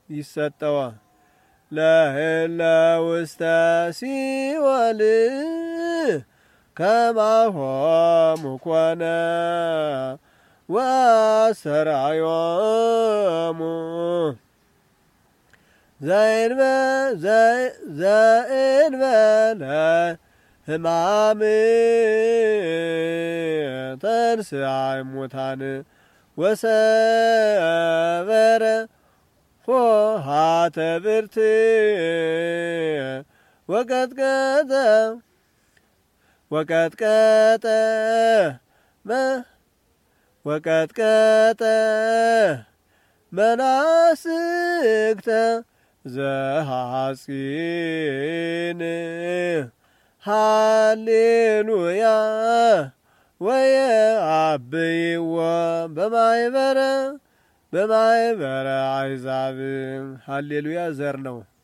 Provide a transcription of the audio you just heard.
ይሰጠዋ ለህለ ውስተ ሲኦል ከማሆሙ ኮነ ወአስተርአዮሙ ዘእንበለ ሕማም ተንሥአ እሙታን ወሰበረ ኆኃተ ብርት ወቀጥቀጠ መናስክተ ዘሐጺን ሃሌሉያ ወየአብይዎ በማይበረ አሕዛብ ሃሌሉያ ዘር ነው።